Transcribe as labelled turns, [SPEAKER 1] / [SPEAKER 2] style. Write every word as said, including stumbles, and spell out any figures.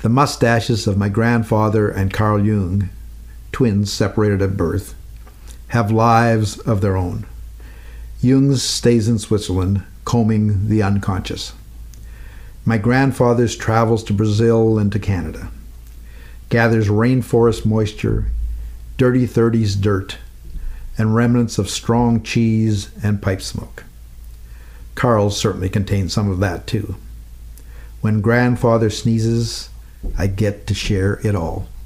[SPEAKER 1] The mustaches of my grandfather and Carl Jung, twins separated at birth, have lives of their own. Jung stays in Switzerland, combing the unconscious. My grandfather's travels to Brazil and to Canada, gathers rainforest moisture, dirty thirties dirt, and remnants of strong cheese and pipe smoke. Carl's certainly contains some of that too. When grandfather sneezes, I get to share it all.